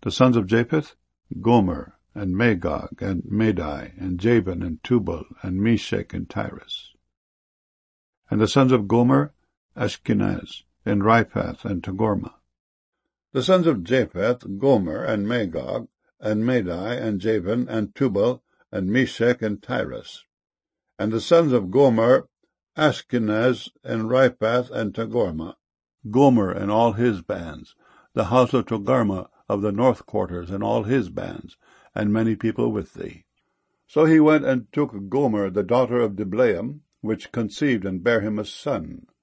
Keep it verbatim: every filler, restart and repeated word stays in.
The sons of Japheth, Gomer, and Magog, and Madai, and Javan, and Tubal, and Meshech, and Tyrus. And the sons of Gomer, Ashkenaz, and Riphath, and Togarmah. The sons of Japheth, Gomer, and Magog, and Madai, and Javan, and Tubal, and Meshech, and Tyrus. And the sons of Gomer, Ashkenaz, and Riphath, and Togarmah. Gomer and all his bands, the house of Togarmah of the north quarters and all his bands, and many people with thee. So he went and took Gomer the daughter of Diblaim, which conceived and bare him a son.